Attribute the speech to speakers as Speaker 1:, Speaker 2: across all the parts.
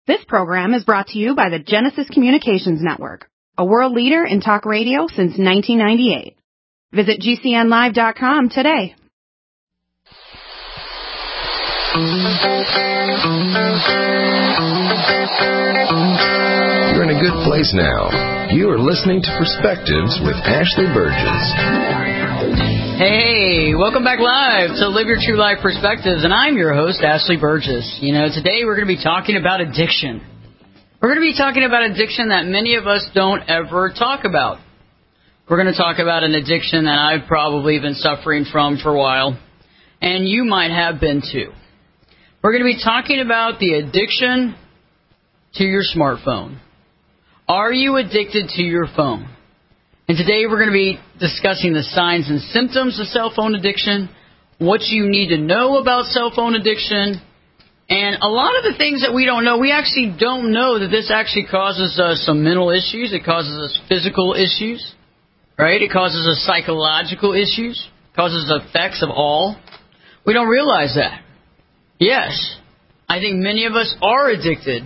Speaker 1: This program is brought to you by the Genesis Communications Network, a world leader in talk radio since 1998. Visit GCNlive.com today.
Speaker 2: You're in a good place now. You are listening to Perspectives with Ashley Burgess.
Speaker 3: Hey, welcome back live to Live Your True Life Perspectives, and I'm your host, Ashley Burgess. Today we're going to be talking about addiction. We're going to be talking about addiction that many of us don't ever talk about. We're going to talk about an addiction that I've probably been suffering from for a while, and you might have been too. We're going to be talking about the addiction to your smartphone. Are you addicted to your phone? And today we're going to be discussing the signs and symptoms of cell phone addiction, what you need to know about cell phone addiction, and a lot of the things that we don't know. We actually don't know that this actually causes us some mental issues. It causes us physical issues, right? It causes us psychological issues, causes effects of all. We don't realize that. Yes, I think many of us are addicted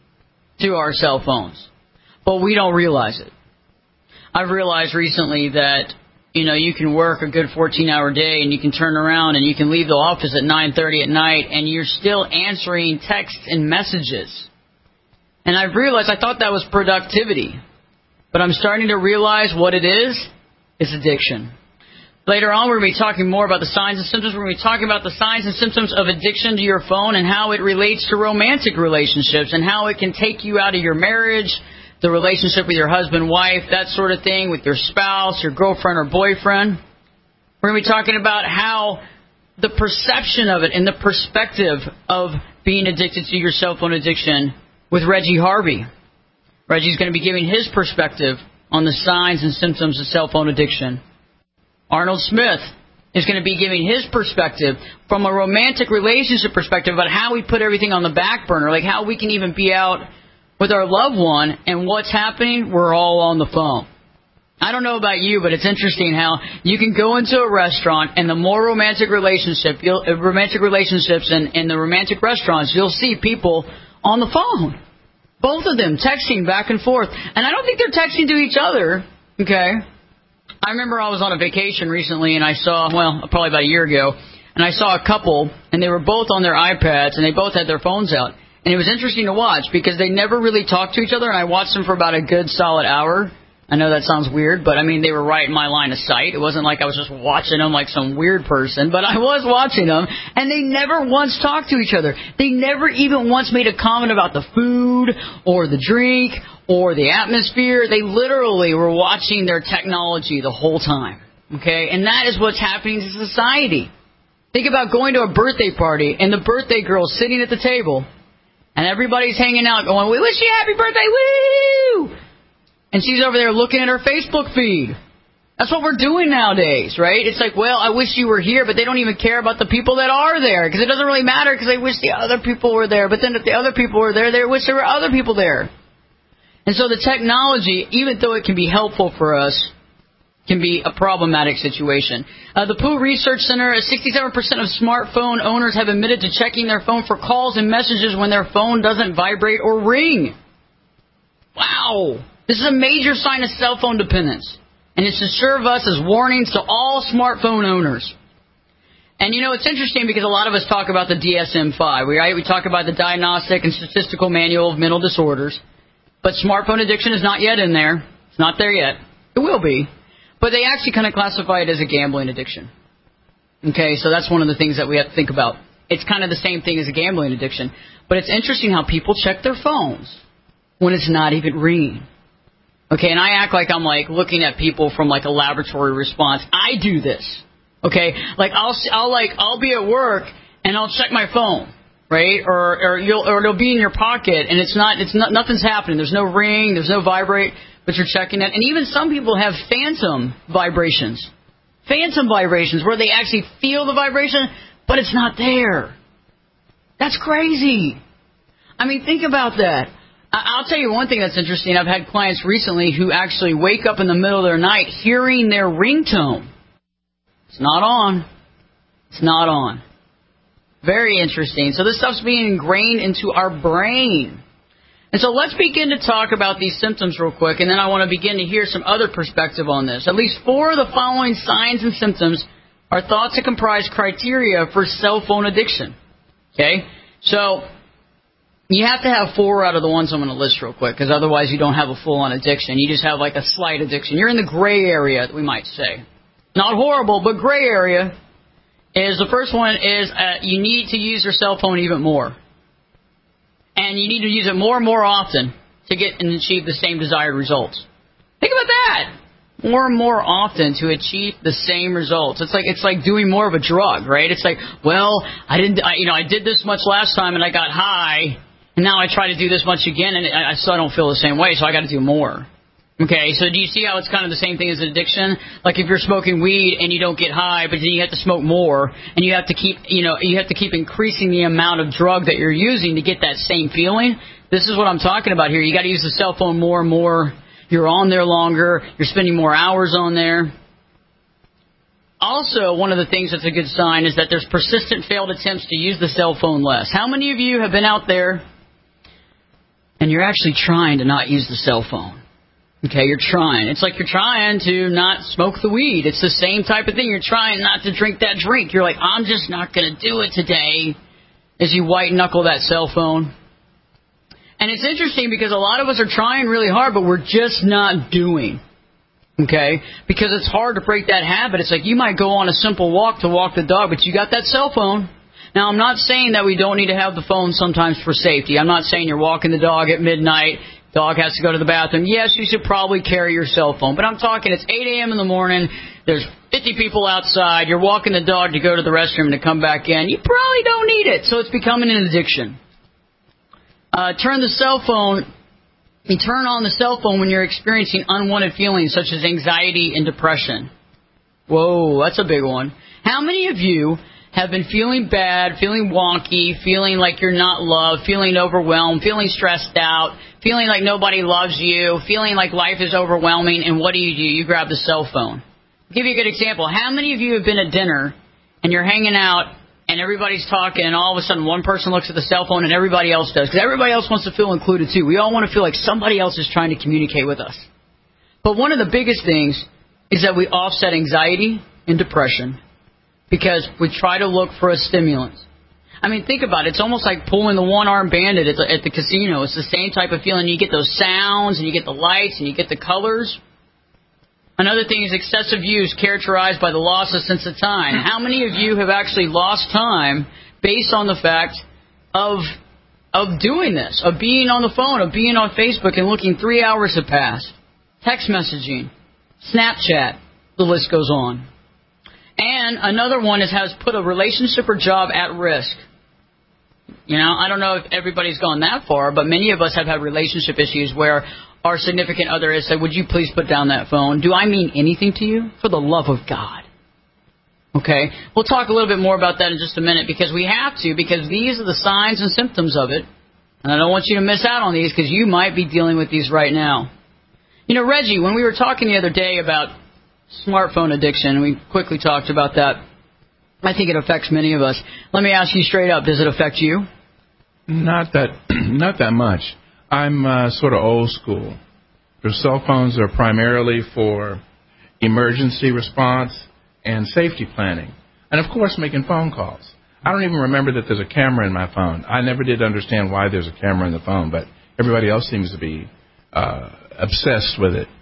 Speaker 3: to our cell phones, but we don't realize it. I've realized recently that, you can work a good 14-hour day and you can turn around and you can leave the office at 9:30 at night and you're still answering texts and messages. And I've realized I thought that was productivity, but I'm starting to realize what it is. It's addiction. Later on, we're going to be talking more about the signs and symptoms. We're going to be talking about the signs and symptoms of addiction to your phone and how it relates to romantic relationships and how it can take you out of your marriage, the relationship with your husband, wife, that sort of thing, with your spouse, your girlfriend or boyfriend. We're going to be talking about how the perception of it and the perspective of being addicted to your cell phone addiction with Reggie Harvey. Reggie's going to be giving his perspective on the signs and symptoms of cell phone addiction. Arnold Smith is going to be giving his perspective from a romantic relationship perspective about how we put everything on the back burner, like how we can even be out with our loved one, and what's happening? We're all on the phone. I don't know about you, but it's interesting how you can go into a restaurant, and the more romantic relationships and the romantic restaurants, you'll see people on the phone. Both of them texting back and forth. And I don't think they're texting to each other, okay? I remember I was on a vacation recently, and I saw, probably about a year ago, and I saw a couple, and they were both on their iPads, and they both had their phones out. And it was interesting to watch because they never really talked to each other, and I watched them for about a good solid hour. I know that sounds weird, but they were right in my line of sight. It wasn't like I was just watching them like some weird person, but I was watching them, and they never once talked to each other. They never even once made a comment about the food or the drink or the atmosphere. They literally were watching their technology the whole time, okay? And that is what's happening to society. Think about going to a birthday party, and the birthday girl's sitting at the table, and everybody's hanging out going, "We wish you a happy birthday, woo!" And she's over there looking at her Facebook feed. That's what we're doing nowadays, right? It's like, I wish you were here, but they don't even care about the people that are there because it doesn't really matter because they wish the other people were there. But then if the other people were there, they wish there were other people there. And so the technology, even though it can be helpful for us, can be a problematic situation. The Pew Research Center, 67% of smartphone owners have admitted to checking their phone for calls and messages when their phone doesn't vibrate or ring. Wow. This is a major sign of cell phone dependence. And it should serve us as warnings to all smartphone owners. And it's interesting because a lot of us talk about the DSM-5, right? We talk about the Diagnostic and Statistical Manual of Mental Disorders. But smartphone addiction is not yet in there. It's not there yet. It will be. But they actually kind of classify it as a gambling addiction. Okay, so that's one of the things that we have to think about. It's kind of the same thing as a gambling addiction. But it's interesting how people check their phones when it's not even ringing. Okay, and I act like I'm looking at people from a laboratory response. I do this. Okay, I'll be at work and I'll check my phone, right? Or it'll be in your pocket and it's not nothing's happening. There's no ring, there's no vibrate. But you're checking it. And even some people have phantom vibrations. Phantom vibrations where they actually feel the vibration, but it's not there. That's crazy. Think about that. I'll tell you one thing that's interesting. I've had clients recently who actually wake up in the middle of their night hearing their ringtone. It's not on. It's not on. Very interesting. So this stuff's being ingrained into our brain. And so let's begin to talk about these symptoms real quick, and then I want to begin to hear some other perspective on this. At least 4 of the following signs and symptoms are thought to comprise criteria for cell phone addiction. Okay? So you have to have 4 out of the ones I'm going to list real quick, because otherwise you don't have a full-on addiction. You just have like a slight addiction. You're in the gray area, we might say. Not horrible, but gray area is the first one is you need to use your cell phone even more. And you need to use it more and more often to get and achieve the same desired results. Think about that. More and more often to achieve the same results. It's like doing more of a drug, right? It's like, well, I did this much last time and I got high, and now I try to do this much again and I still don't feel the same way, so I got to do more. Okay, so do you see how it's kind of the same thing as addiction? Like if you're smoking weed and you don't get high, but then you have to smoke more, and you have to keep increasing the amount of drug that you're using to get that same feeling. This is what I'm talking about here. You got to use the cell phone more and more. You're on there longer. You're spending more hours on there. Also, one of the things that's a good sign is that there's persistent failed attempts to use the cell phone less. How many of you have been out there and you're actually trying to not use the cell phone? Okay, you're trying. It's like you're trying to not smoke the weed. It's the same type of thing. You're trying not to drink that drink. You're like, I'm just not going to do it today, as you white-knuckle that cell phone. And it's interesting because a lot of us are trying really hard, but we're just not doing. Okay? Because it's hard to break that habit. It's like you might go on a simple walk to walk the dog, but you got that cell phone. Now, I'm not saying that we don't need to have the phone sometimes for safety. I'm not saying you're walking the dog at midnight, dog has to go to the bathroom. Yes, you should probably carry your cell phone. But I'm talking it's 8 a.m. in the morning, there's 50 people outside, you're walking the dog to go to the restroom to come back in. You probably don't need it, so it's becoming an addiction. Turn on the cell phone when you're experiencing unwanted feelings such as anxiety and depression. Whoa, that's a big one. How many of you have been feeling bad, feeling wonky, feeling like you're not loved, feeling overwhelmed, feeling stressed out, feeling like nobody loves you, feeling like life is overwhelming, and what do? You grab the cell phone. I'll give you a good example. How many of you have been at dinner and you're hanging out and everybody's talking and all of a sudden one person looks at the cell phone and everybody else does? Because everybody else wants to feel included too. We all want to feel like somebody else is trying to communicate with us. But one of the biggest things is that we offset anxiety and depression because we try to look for a stimulant. I mean, think about it. It's almost like pulling the one-armed bandit at the casino. It's the same type of feeling. You get those sounds, and you get the lights, and you get the colors. Another thing is excessive use characterized by the loss of sense of time. How many of you have actually lost time based on the fact of doing this, of being on the phone, of being on Facebook and looking 3 hours have passed? Text messaging, Snapchat, the list goes on. And another one has put a relationship or job at risk. You know, I don't know if everybody's gone that far, but many of us have had relationship issues where our significant other has said, would you please put down that phone? Do I mean anything to you? For the love of God. Okay? We'll talk a little bit more about that in just a minute because we have to, because these are the signs and symptoms of it. And I don't want you to miss out on these because you might be dealing with these right now. You know, Reggie, when we were talking the other day about smartphone addiction, we quickly talked about that. I think it affects many of us. Let me ask you straight up, does it affect you?
Speaker 4: Not that much. I'm sort of old school. Your cell phones are primarily for emergency response and safety planning. And, of course, making phone calls. I don't even remember that there's a camera in my phone. I never did understand why there's a camera in the phone, but everybody else seems to be obsessed with it.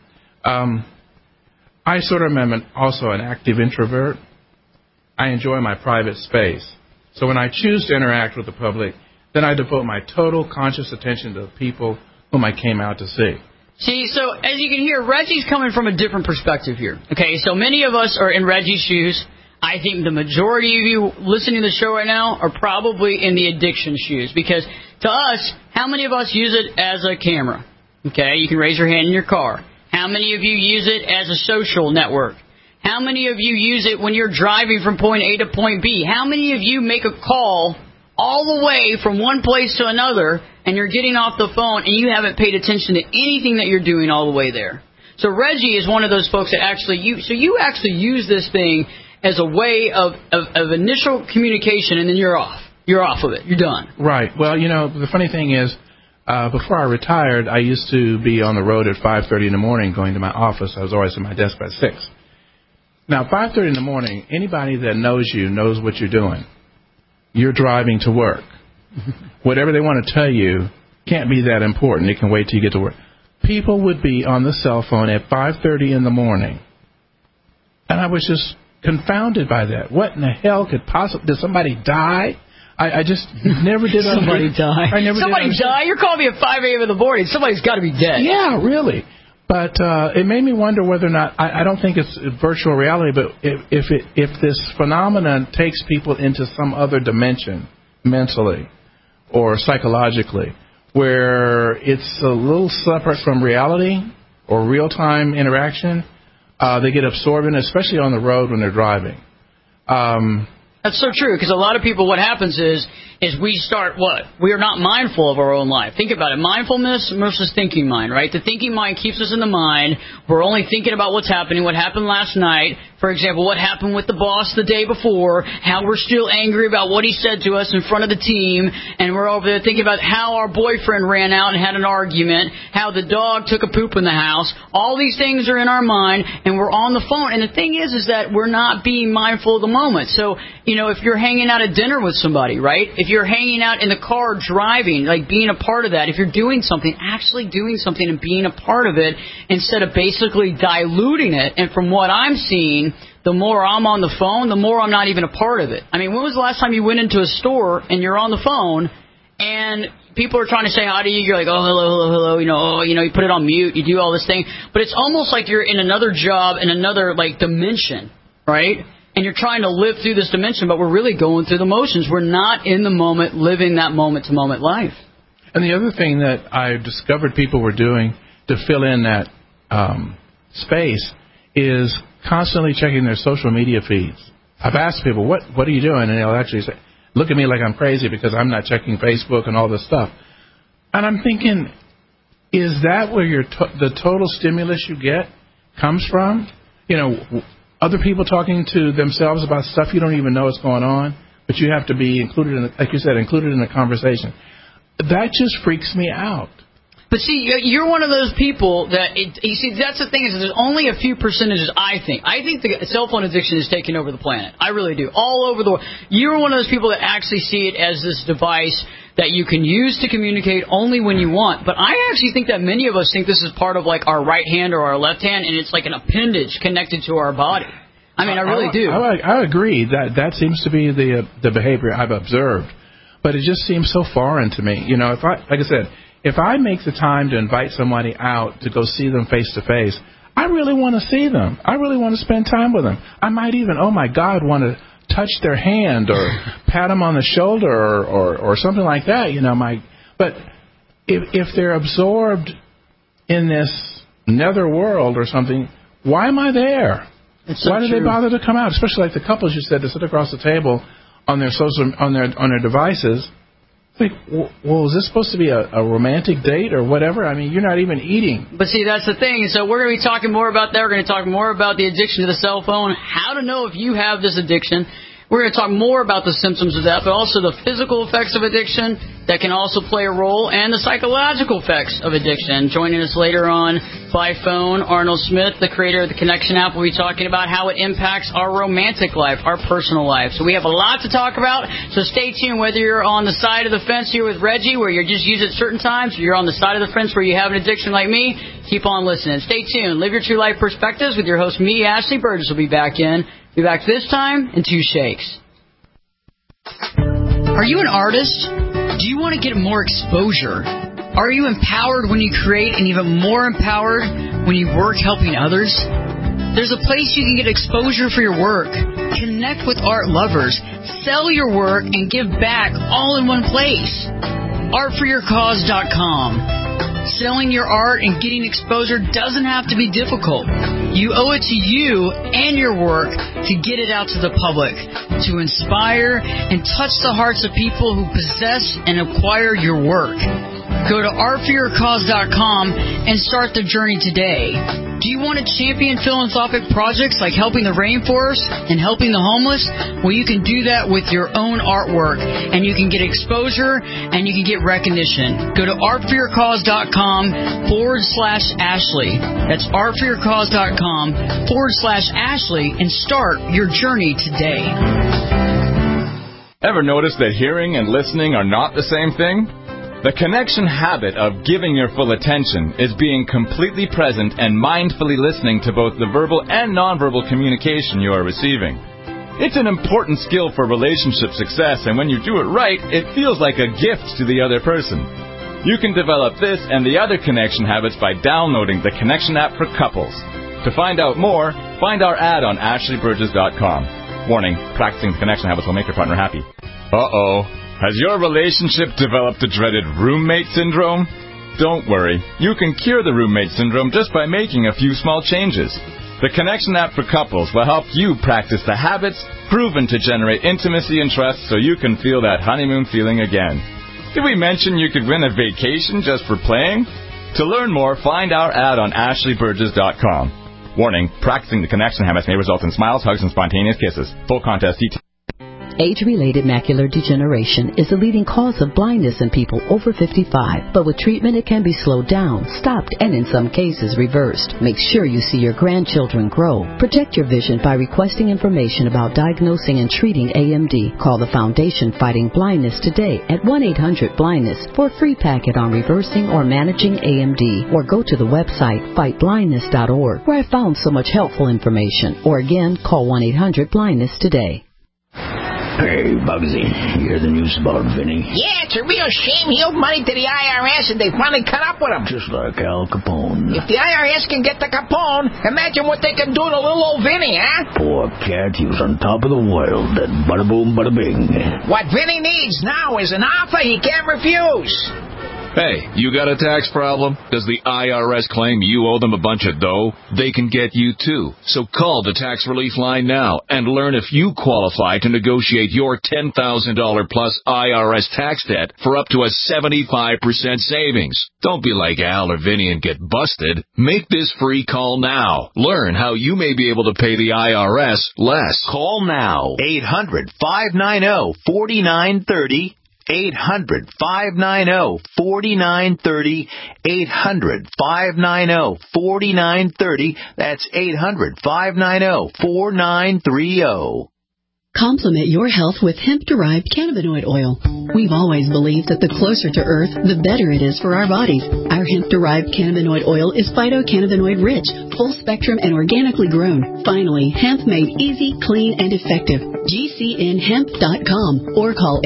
Speaker 4: I sort of am also an active introvert. I enjoy my private space. So when I choose to interact with the public, then I devote my total conscious attention to the people whom I came out to see.
Speaker 3: See, so as you can hear, Reggie's coming from a different perspective here. Okay, so many of us are in Reggie's shoes. I think the majority of you listening to the show right now are probably in the addiction shoes. Because to us, how many of us use it as a camera? Okay, you can raise your hand in your car. How many of you use it as a social network? How many of you use it when you're driving from point A to point B? How many of you make a call all the way from one place to another and you're getting off the phone and you haven't paid attention to anything that you're doing all the way there? So Reggie is one of those folks that actually you actually use this thing as a way of initial communication and then you're off. You're off of it. You're done.
Speaker 4: Right. Well, you know, the funny thing is Before I retired, I used to be on the road at 5:30 in the morning going to my office. I was always at my desk by 6. Now, 5:30 in the morning, anybody that knows you knows what you're doing. You're driving to work. Whatever they want to tell you can't be that important. It can wait till you get to work. People would be on the cell phone at 5:30 in the morning. And I was just confounded by that. What in the hell could possibly... Did somebody die? I just never did
Speaker 3: Somebody die? Somebody die? You're calling me at 5 a.m. in the morning. Somebody's got to be dead.
Speaker 4: Yeah, really. But it made me wonder whether or not... I don't think it's virtual reality, but if this phenomenon takes people into some other dimension, mentally or psychologically, where it's a little separate from reality or real-time interaction, they get absorbed in it, especially on the road when they're driving.
Speaker 3: That's so true, because a lot of people, what happens is we start what? We are not mindful of our own life. Think about it. Mindfulness versus thinking mind, right? The thinking mind keeps us in the mind. We're only thinking about what's happening, what happened last night. For example, what happened with the boss the day before, how we're still angry about what he said to us in front of the team, and we're over there thinking about how our boyfriend ran out and had an argument, how the dog took a poop in the house. All these things are in our mind, and we're on the phone. And the thing is that we're not being mindful of the moment. So, if you're hanging out at dinner with somebody, right? If you're hanging out in the car driving, like being a part of that, if you're doing something, actually doing something and being a part of it instead of basically diluting it. And from what I'm seeing, the more I'm on the phone, the more I'm not even a part of it. I mean, when was the last time you went into a store and you're on the phone and people are trying to say hi to you? You're like, oh, hello, you put it on mute, you do all this thing. But it's almost like you're in another job, in another, dimension, right? And you're trying to live through this dimension, but we're really going through the motions. We're not in the moment, living that moment-to-moment life.
Speaker 4: And the other thing that I discovered people were doing to fill in that space is constantly checking their social media feeds. I've asked people, what are you doing? And they'll actually say, look at me like I'm crazy because I'm not checking Facebook and all this stuff. And I'm thinking, is that where the total stimulus you get comes from? Other people talking to themselves about stuff you don't even know is going on, but you have to be included in, like you said, included in the conversation. That just freaks me out.
Speaker 3: But see, you're one of those people that, that's the thing is there's only a few percentages, I think. I think the cell phone addiction is taking over the planet. I really do. All over the world. You're one of those people that actually see it as this device that you can use to communicate only when you want. But I actually think that many of us think this is part of our right hand or our left hand, and it's like an appendage connected to our body. I mean, I really do.
Speaker 4: I agree. That seems to be the behavior I've observed. But it just seems so foreign to me. If I make the time to invite somebody out to go see them face to face, I really want to see them. I really want to spend time with them. I might even, oh my God, want to touch their hand or pat them on the shoulder or something like that. But if they're absorbed in this nether world or something, why am I there? Why do they bother to come out? Especially like the couples you said that sit across the table on their devices. Like, well, is this supposed to be a romantic date or whatever? I mean, you're not even eating.
Speaker 3: But see, that's the thing. So we're going to be talking more about that. We're going to talk more about the addiction to the cell phone, how to know if you have this addiction. We're going to talk more about the symptoms of that, but also the physical effects of addiction that can also play a role, and the psychological effects of addiction. Joining us later on by phone, Arnold Smith, the creator of the Connection app, will be talking about how it impacts our romantic life, our personal life. So we have a lot to talk about, so stay tuned. Whether you're on the side of the fence here with Reggie, where you're just used at certain times, or you're on the side of the fence where you have an addiction like me, keep on listening. Stay tuned. Live Your True Life Perspectives with your host, me, Ashley Burgess, will be back this time in 2 shakes. Are you an artist? Do you want to get more exposure? Are you empowered when you create and even more empowered when you work helping others? There's a place you can get exposure for your work, connect with art lovers, sell your work, and give back all in one place. Artforyourcause.com. Selling your art and getting exposure doesn't have to be difficult. You owe it to you and your work to get it out to the public, to inspire and touch the hearts of people who possess and acquire your work. Go to artforyourcause.com and start the journey today. Do you want to champion philanthropic projects like helping the rainforest and helping the homeless? Well, you can do that with your own artwork, and you can get exposure and you can get recognition. Go to artforyourcause.com/Ashley. That's artforyourcause.com/Ashley and start your journey today.
Speaker 5: Ever notice that hearing and listening are not the same thing? The connection habit of giving your full attention is being completely present and mindfully listening to both the verbal and nonverbal communication you are receiving. It's an important skill for relationship success, and when you do it right, it feels like a gift to the other person. You can develop this and the other connection habits by downloading the Connection app for couples. To find out more, find our ad on ashleyburgess.com. Warning, practicing the connection habits will make your partner happy. Uh-oh. Has your relationship developed the dreaded roommate syndrome? Don't worry. You can cure the roommate syndrome just by making a few small changes. The Connection app for couples will help you practice the habits proven to generate intimacy and trust so you can feel that honeymoon feeling again. Did we mention you could win a vacation just for playing? To learn more, find our ad on ashleyburgess.com. Warning, practicing the connection habits may result in smiles, hugs, and spontaneous kisses. Full contest details.
Speaker 6: Age-related macular degeneration is the leading cause of blindness in people over 55. But with treatment, it can be slowed down, stopped, and in some cases reversed. Make sure you see your grandchildren grow. Protect your vision by requesting information about diagnosing and treating AMD. Call the Foundation Fighting Blindness today at 1-800-BLINDNESS for a free packet on reversing or managing AMD. Or go to the website fightblindness.org, where I found so much helpful information. Or again, call 1-800-BLINDNESS today.
Speaker 7: Hey, Bugsy, you hear the news about Vinny?
Speaker 8: Yeah, it's a real shame. He owed money to the IRS and they finally cut up with him.
Speaker 7: Just like Al Capone.
Speaker 8: If the IRS can get the Capone, imagine what they can do to little old Vinny, huh?
Speaker 7: Poor cat, he was on top of the world. That bada boom, bada bing.
Speaker 8: What Vinny needs now is an offer he can't refuse.
Speaker 9: Hey, you got a tax problem? Does the IRS claim you owe them a bunch of dough? They can get you too. So call the tax relief line now and learn if you qualify to negotiate your $10,000 plus IRS tax debt for up to a 75% savings. Don't be like Al or Vinny and get busted. Make this free call now. Learn how you may be able to pay the IRS less.
Speaker 10: Call now. 800-590-4930. 800-590-4930, 800-590-4930. That's 800-590-4930.
Speaker 11: Complement your health with hemp-derived cannabinoid oil. We've always believed that the closer to Earth, the better it is for our bodies. Our hemp-derived cannabinoid oil is phytocannabinoid-rich, full-spectrum, and organically grown. Finally, hemp made easy, clean, and effective. GCNhemp.com or call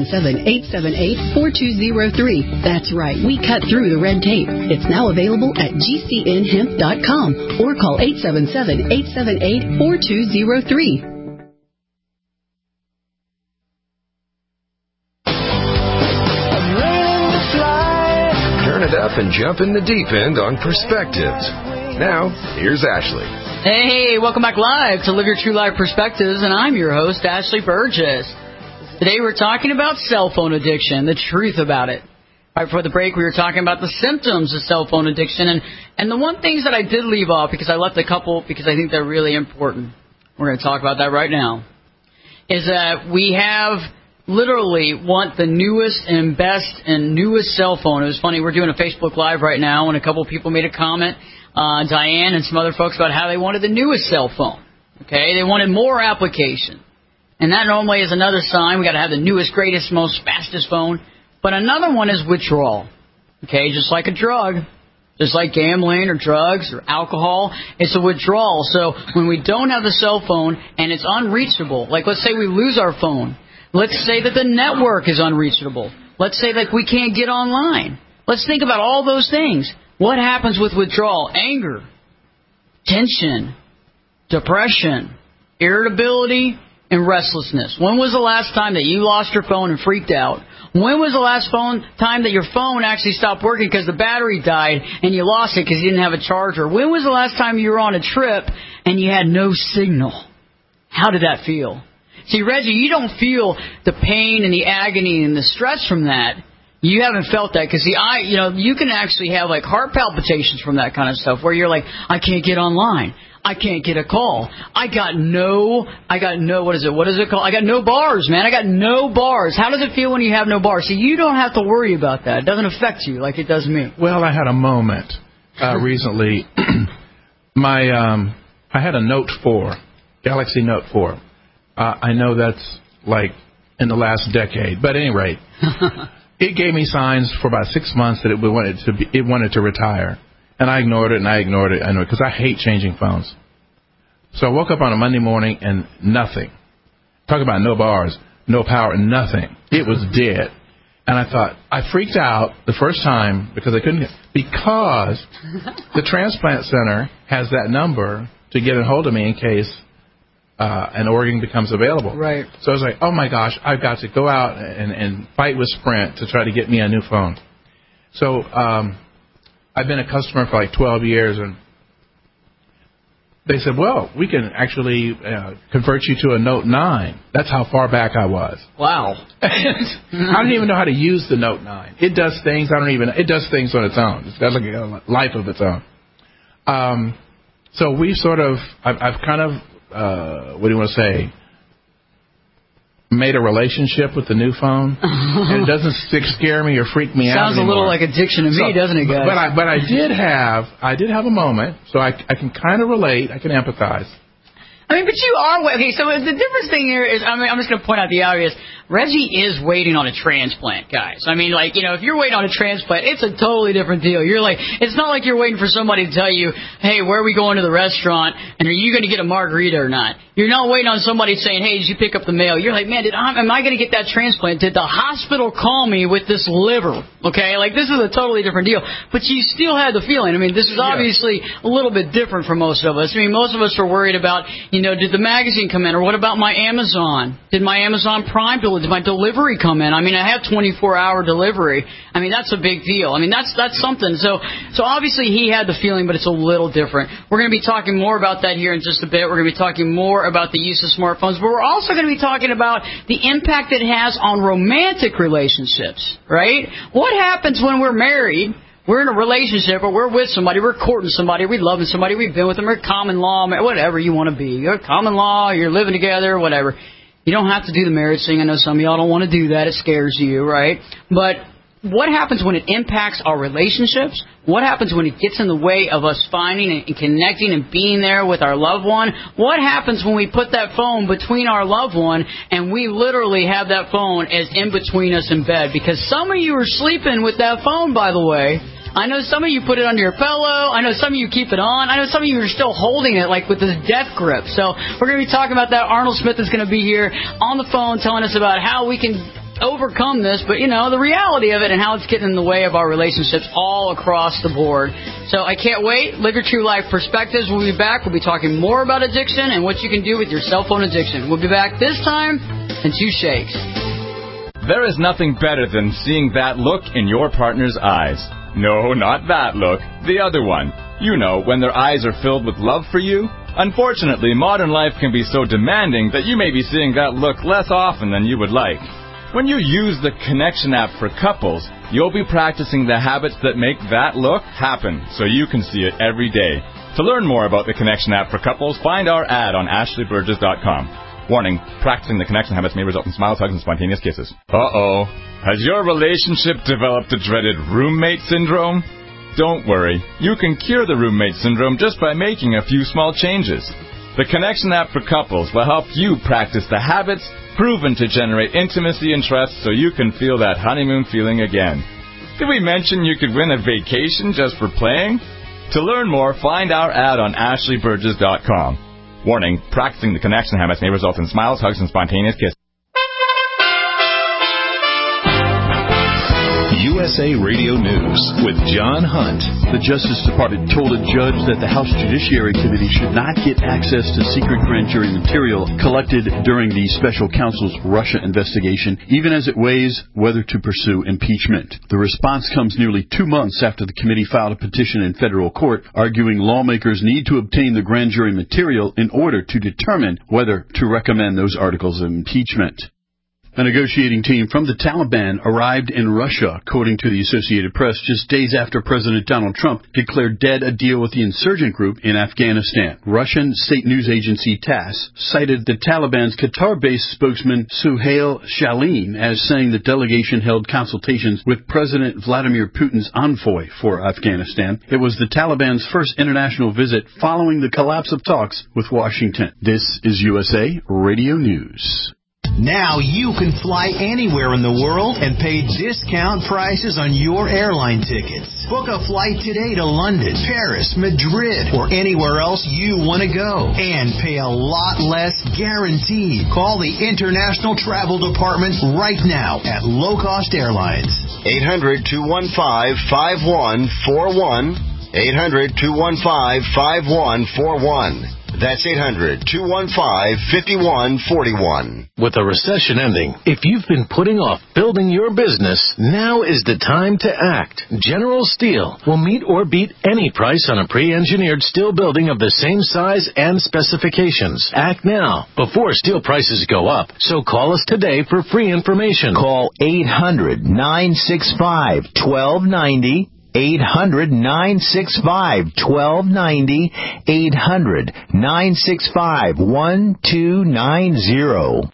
Speaker 11: 877-878-4203. That's right, we cut through the red tape. It's now available at GCNhemp.com or call 877-878-4203.
Speaker 2: Turn it up and jump in the deep end on Perspectives. Now, here's Ashley.
Speaker 3: Hey, welcome back live to Live Your True Life Perspectives, and I'm your host, Ashley Burgess. Today we're talking about cell phone addiction, the truth about it. Right before the break, we were talking about the symptoms of cell phone addiction, and the one things that I did leave off, because I left a couple because I think they're really important. We're going to talk about that right now. Is that we have literally want the newest and best and newest cell phone. It was funny, we're doing a Facebook Live right now, and a couple of people made a comment, Diane and some other folks, about how they wanted the newest cell phone. Okay, they wanted more application. And that normally is another sign. We got to have the newest, greatest, most fastest phone. But another one is withdrawal. Okay, just like a drug, just like gambling or drugs or alcohol, it's a withdrawal. So when we don't have the cell phone and it's unreachable, like let's say we lose our phone. Let's say that the network is unreachable. Let's say that we can't get online. Let's think about all those things. What happens with withdrawal? Anger, tension, depression, irritability, and restlessness. When was the last time that you lost your phone and freaked out? When was the last time that your phone actually stopped working because the battery died and you lost it because you didn't have a charger? When was the last time you were on a trip and you had no signal? How did that feel? See, Reggie, you don't feel the pain and the agony and the stress from that. You haven't felt that because, see, you can actually have like heart palpitations from that kind of stuff where you're like, I can't get online. I can't get a call. I got no, what is it called? I got no bars, man. I got no bars. How does it feel when you have no bars? See, you don't have to worry about that. It doesn't affect you like it does me.
Speaker 4: Well, I had a moment recently. I had a Note 4, Galaxy Note 4. I know that's like in the last decade, but at any rate, it gave me signs for about 6 months that it wanted to retire. And I ignored it, because I hate changing phones. So I woke up on a Monday morning and nothing. Talk about no bars, no power, nothing. It was dead. And I thought, I freaked out the first time because the transplant center has that number to get a hold of me in case an organ becomes available.
Speaker 3: Right.
Speaker 4: So I was like, oh my gosh, I've got to go out and fight with Sprint to try to get me a new phone. So, I've been a customer for like 12 years, and they said, well, we can actually convert you to a Note 9. That's how far back I was.
Speaker 3: Wow.
Speaker 4: I don't even know how to use the Note 9. It does things. It does things on its own. It's got like a life of its own. So we I've kind of, what do you want to say, made a relationship with the new phone, and it doesn't scare me or freak me out anymore.
Speaker 3: Sounds a little like addiction to me, doesn't it, guys?
Speaker 4: But I did have a moment, so I can kind of relate. I can empathize.
Speaker 3: I mean, but you are okay. So the difference thing here is, I'm just going to point out the obvious. Reggie is waiting on a transplant, guys. I mean, like, if you're waiting on a transplant, it's a totally different deal. You're like, it's not like you're waiting for somebody to tell you, hey, where are we going to the restaurant, and are you going to get a margarita or not? You're not waiting on somebody saying, hey, did you pick up the mail? You're like, man, am I going to get that transplant? Did the hospital call me with this liver? Okay, like, this is a totally different deal. But you still had the feeling. I mean, this is obviously a little bit different for most of us. I mean, most of us are worried about, did the magazine come in, or what about my Amazon? Did my Amazon Prime did my delivery come in? I mean, I have 24-hour delivery. I mean, that's a big deal. I mean, that's something. So obviously he had the feeling, but it's a little different. We're going to be talking more about that here in just a bit. We're going to be talking more about the use of smartphones, but we're also going to be talking about the impact it has on romantic relationships, right? What happens when we're married? We're in a relationship, or we're with somebody, we're courting somebody, we're loving somebody, we've been with them, we're common law, whatever you want to be. You're common law, you're living together, whatever. You don't have to do the marriage thing. I know some of y'all don't want to do that. It scares you, right? But what happens when it impacts our relationships? What happens when it gets in the way of us finding and connecting and being there with our loved one? What happens when we put that phone between our loved one and we literally have that phone as in between us in bed? Because some of you are sleeping with that phone, by the way. I know some of you put it under your pillow. I know some of you keep it on. I know some of you are still holding it like with this death grip. So we're going to be talking about that. Arnold Smith is going to be here on the phone telling us about how we can overcome this, but the reality of it and how it's getting in the way of our relationships all across the board. So I can't wait. Live Your True Life Perspectives. We'll be back. We'll be talking more about addiction and what you can do with your cell phone addiction. We'll be back this time in 2 shakes.
Speaker 5: There is nothing better than seeing that look in your partner's eyes. No, not that look. The other one. When their eyes are filled with love for you. Unfortunately, modern life can be so demanding that you may be seeing that look less often than you would like. When you use the Connection app for couples, you'll be practicing the habits that make that look happen so you can see it every day. To learn more about the Connection app for couples, find our ad on ashleyburgess.com. Warning, practicing the Connection habits may result in smiles, hugs, and spontaneous kisses. Uh-oh. Has your relationship developed the dreaded roommate syndrome? Don't worry. You can cure the roommate syndrome just by making a few small changes. The Connection app for couples will help you practice the habits proven to generate intimacy and trust so you can feel that honeymoon feeling again. Did we mention you could win a vacation just for playing? To learn more, find our ad on ashleyburgess.com. Warning, practicing the Connection habits may result in smiles, hugs, and spontaneous kisses.
Speaker 12: USA Radio News with John Hunt.
Speaker 13: The Justice Department told a judge that the House Judiciary Committee should not get access to secret grand jury material collected during the special counsel's Russia investigation, even as it weighs whether to pursue impeachment. The response comes nearly 2 months after the committee filed a petition in federal court arguing lawmakers need to obtain the grand jury material in order to determine whether to recommend those articles of impeachment. A negotiating team from the Taliban arrived in Russia, according to the Associated Press, just days after President Donald Trump declared dead a deal with the insurgent group in Afghanistan. Russian state news agency TASS cited the Taliban's Qatar-based spokesman Suhail Shaheen as saying the delegation held consultations with President Vladimir Putin's envoy for Afghanistan. It was the Taliban's first international visit following the collapse of talks with Washington. This is USA Radio News.
Speaker 14: Now you can fly anywhere in the world and pay discount prices on your airline tickets. Book a flight today to London, Paris, Madrid, or anywhere else you want to go. And pay a lot less guaranteed. Call the International Travel Department right now at Low Cost Airlines.
Speaker 15: 800-215-5141. 800-215-5141. That's 800-215-5141.
Speaker 16: With a recession ending, if you've been putting off building your business, now is the time to act. General Steel will meet or beat any price on a pre-engineered steel building of the same size and specifications. Act now, before steel prices go up. So call us today for free information.
Speaker 10: Call 800-965-1290. 800-965-1290. 800-965-1290.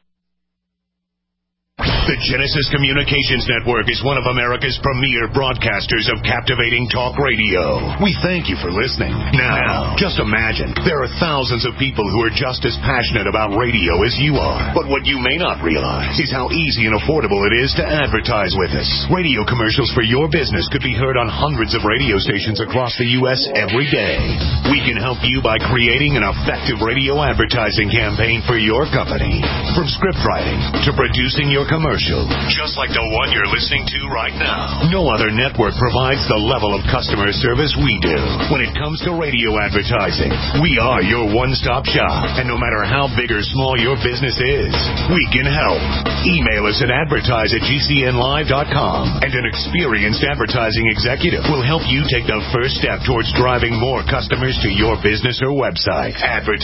Speaker 17: The Genesis Communications Network is one of America's premier broadcasters of captivating talk radio. We thank you for listening. Now, just imagine, there are thousands of people who are just as passionate about radio as you are. But what you may not realize is how easy and affordable it is to advertise with us. Radio commercials for your business could be heard on hundreds of radio stations across the U.S. every day. We can help you by creating an effective radio advertising campaign for your company. From script writing to producing your commercial, just like the one you're listening to right now. No other network provides the level of customer service we do. When it comes to radio advertising, we are your one-stop shop. And no matter how big or small your business is, we can help. Email us at advertise@gcnlive.com, and an experienced advertising executive will help you take the first step towards driving more customers to your business or website.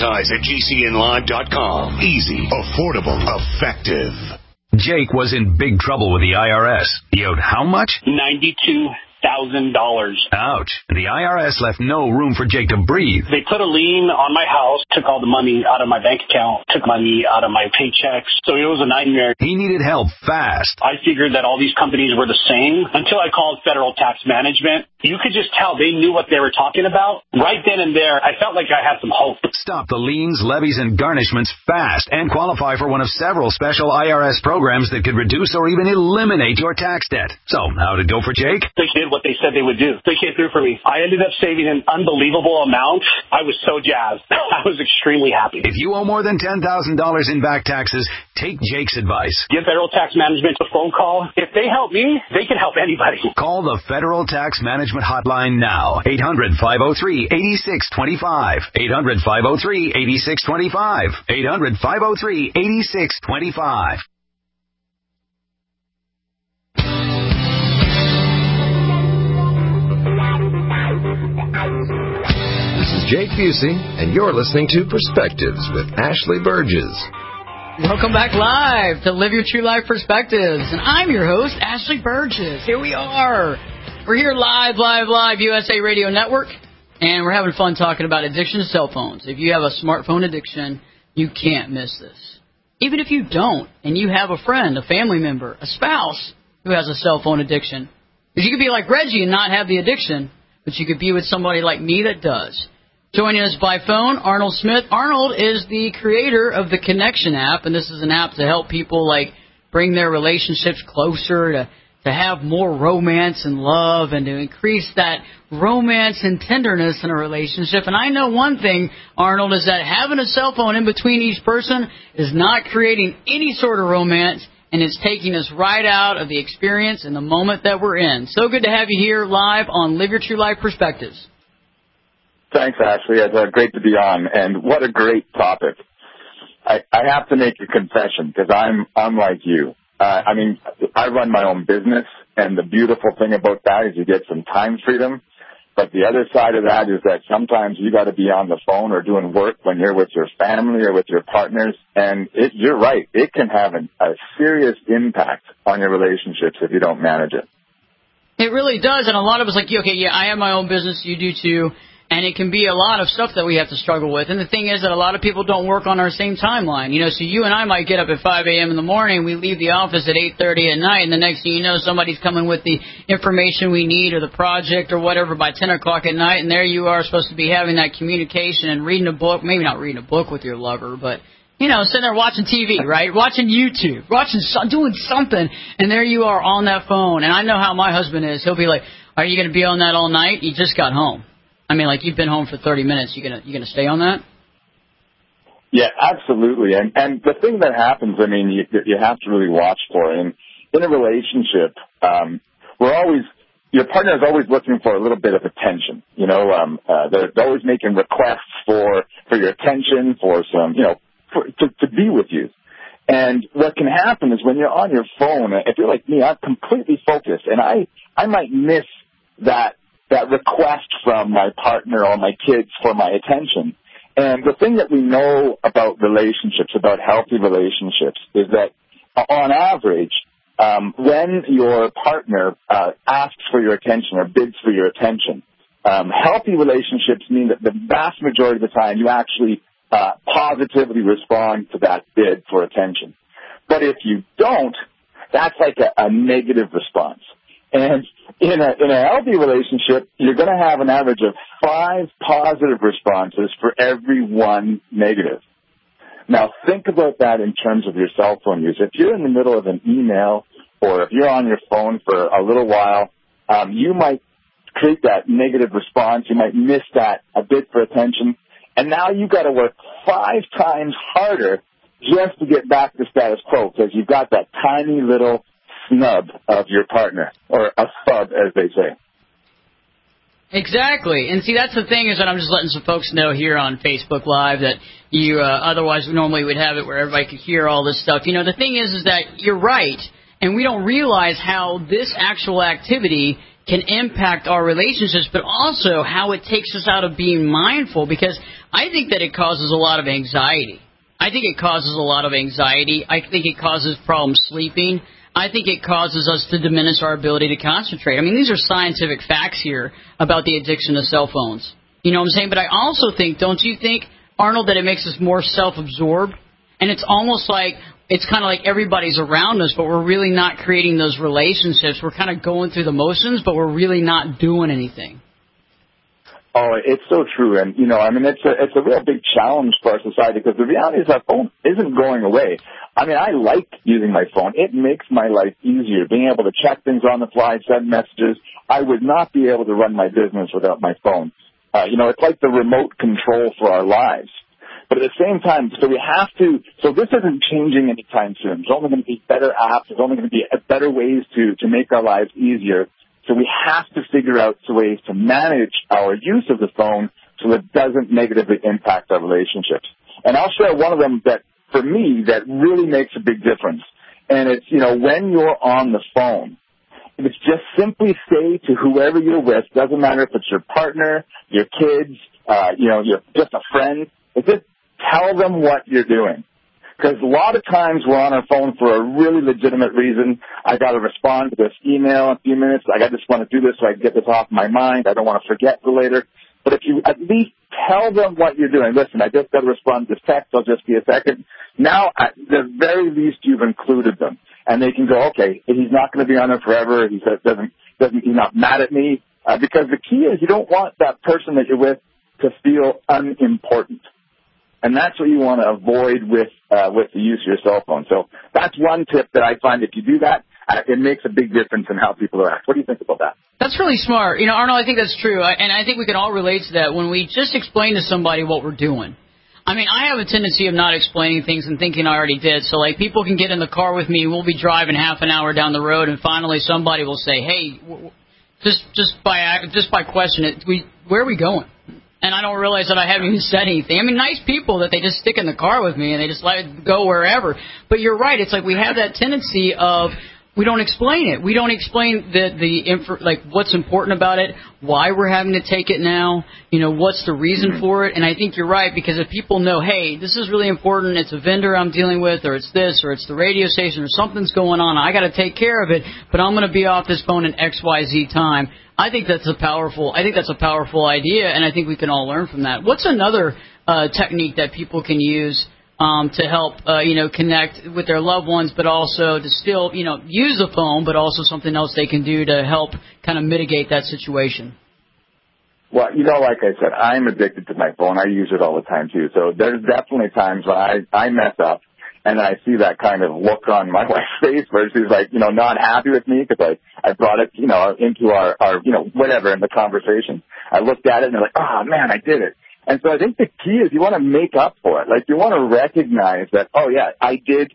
Speaker 17: Advertise@gcnlive.com. Easy, affordable, effective.
Speaker 18: Jake was in big trouble with the IRS. He owed how much?
Speaker 19: $92,000.
Speaker 18: Ouch. The IRS left no room for Jake to breathe.
Speaker 19: They put a lien on my house, took all the money out of my bank account, took money out of my paychecks. So it was a nightmare.
Speaker 18: He needed help fast.
Speaker 19: I figured that all these companies were the same until I called Federal Tax Management. You could just tell they knew what they were talking about. Right then and there, I felt like I had some hope.
Speaker 18: Stop the liens, levies, and garnishments fast and qualify for one of several special IRS programs that could reduce or even eliminate your tax debt. So, how'd it go for Jake?
Speaker 19: They did what they said they would do. They came through for me. I ended up saving an unbelievable amount. I was so jazzed. I was extremely happy.
Speaker 18: If you owe more than $10,000 in back taxes, take Jake's advice.
Speaker 19: Give Federal Tax Management a phone call. If they help me, they can help anybody.
Speaker 18: Call the Federal Tax Management hotline now. 800-503-8625. 800-503-8625. 800-503-8625.
Speaker 2: This is Jake Busey, and you're listening to Perspectives with Ashley Burgess.
Speaker 3: Welcome back live to Live Your True Life Perspectives, and I'm your host, Ashley Burgess. Here we are. We're here live, USA Radio Network, and we're having fun talking about addiction to cell phones. If you have a smartphone addiction, you can't miss this. Even if you don't, and you have a friend, a family member, a spouse who has a cell phone addiction, because you could be like Reggie and not have the addiction, but you could be with somebody like me that does. Joining us by phone, Arnold Smith. Arnold is the creator of the Connection app, and this is an app to help people like bring their relationships closer, to have more romance and love, and to increase that romance and tenderness in a relationship. And I know one thing, Arnold, is that having a cell phone in between each person is not creating any sort of romance, and it's taking us right out of the experience and the moment that we're in. So good to have you here live on Live Your True Life Perspectives.
Speaker 20: Thanks, Ashley. It's great to be on, and what a great topic. I have to make a confession, because I'm like you. I run my own business, and the beautiful thing about that is you get some time freedom. But the other side of that is that sometimes you got to be on the phone or doing work when you're with your family or with your partners. And you're right. It can have a serious impact on your relationships if you don't manage it.
Speaker 3: It really does. And a lot of us like, okay, yeah, I have my own business. You do too. And it can be a lot of stuff that we have to struggle with. And the thing is that a lot of people don't work on our same timeline. So you and I might get up at 5 a.m. in the morning. We leave the office at 8:30 at night. And the next thing you know, somebody's coming with the information we need or the project or whatever by 10 o'clock at night. And there you are supposed to be having that communication and reading a book. Maybe not reading a book with your lover, but, sitting there watching TV, right? Watching YouTube, doing something. And there you are on that phone. And I know how my husband is. He'll be like, are you going to be on that all night? You just got home. I mean, like, you've been home for 30 minutes. You gonna stay on that?
Speaker 20: Yeah, absolutely. And the thing that happens, I mean, you have to really watch for it. And in a relationship, your partner is always looking for a little bit of attention. They're always making requests for your attention, for some, to be with you. And what can happen is when you're on your phone, if you're like me, I'm completely focused, and I might miss that request from my partner or my kids for my attention. And the thing that we know about relationships, about healthy relationships, is that on average, when your partner asks for your attention or bids for your attention, healthy relationships mean that the vast majority of the time you actually positively respond to that bid for attention. But if you don't, that's like a negative response. And in a healthy relationship, you're going to have an average of 5 positive responses for every 1 negative. Now, think about that in terms of your cell phone use. If you're in the middle of an email or if you're on your phone for a little while, you might create that negative response. You might miss that a bit for attention. And now you've got to work 5 times harder just to get back to status quo because you've got that tiny little snub of your partner, or a sub, as they say.
Speaker 3: Exactly. And see, that's the thing is that I'm just letting some folks know here on Facebook Live that you otherwise normally would have it where everybody could hear all this stuff. The thing is that you're right, and we don't realize how this actual activity can impact our relationships, but also how it takes us out of being mindful, because I think that it causes a lot of anxiety. I think it causes problems sleeping. I think it causes us to diminish our ability to concentrate. I mean, these are scientific facts here about the addiction to cell phones. You know what I'm saying? But I also think, don't you think, Arnold, that it makes us more self-absorbed? And it's almost like, it's kind of like everybody's around us, but we're really not creating those relationships. We're kind of going through the motions, but we're really not doing anything.
Speaker 20: Oh, it's so true. And, it's a real big challenge for our society because the reality is our phone isn't going away. I mean, I like using my phone. It makes my life easier, being able to check things on the fly, send messages. I would not be able to run my business without my phone. It's like the remote control for our lives. But at the same time, so this isn't changing anytime soon. There's only going to be better apps. There's only going to be better ways to make our lives easier. So we have to figure out ways to manage our use of the phone so it doesn't negatively impact our relationships. And I'll share one of them that, for me, that really makes a big difference. And it's, when you're on the phone, it's just simply say to whoever you're with, doesn't matter if it's your partner, your kids, you're just a friend, it's just tell them what you're doing. Because a lot of times we're on our phone for a really legitimate reason. I got to respond to this email in a few minutes. I just want to do this so I can get this off my mind. I don't want to forget for later. But if you at least tell them what you're doing, listen, I just got to respond to this text. I'll just be a second. Now, at the very least, you've included them. And they can go, okay, he's not going to be on there forever. He says he's not mad at me. Because the key is you don't want that person that you're with to feel unimportant. And that's what you want to avoid with the use of your cell phone. So that's one tip that I find if you do that, it makes a big difference in how people act. What do you think about that?
Speaker 3: That's really smart. Arnold, I think that's true. And I think we can all relate to that when we just explain to somebody what we're doing. I mean, I have a tendency of not explaining things and thinking I already did. So, like, people can get in the car with me. We'll be driving half an hour down the road, and finally somebody will say, hey, just by question, where are we going? And I don't realize that I haven't even said anything. I mean, nice people that they just stick in the car with me and they just let it go wherever. But you're right. It's like we have that tendency of We don't explain it. We don't explain like what's important about it, why we're having to take it now, what's the reason for it. And I think you're right, because if people know, hey, this is really important, it's a vendor I'm dealing with, or it's this, or it's the radio station, or something's going on, I got to take care of it, but I'm going to be off this phone in XYZ time. I think that's a powerful idea, and I think we can all learn from that. What's another technique that people can use to help, connect with their loved ones, but also to still, use the phone, but also something else they can do to help kind of mitigate that situation?
Speaker 20: Well, like I said, I'm addicted to my phone. I use it all the time, too. So there's definitely times when I mess up and I see that kind of look on my wife's face where she's like, not happy with me because I brought it, into our, whatever in the conversation. I looked at it and they're like, oh, man, I did it. And so I think the key is you want to make up for it. Like, you want to recognize that, oh, yeah, I did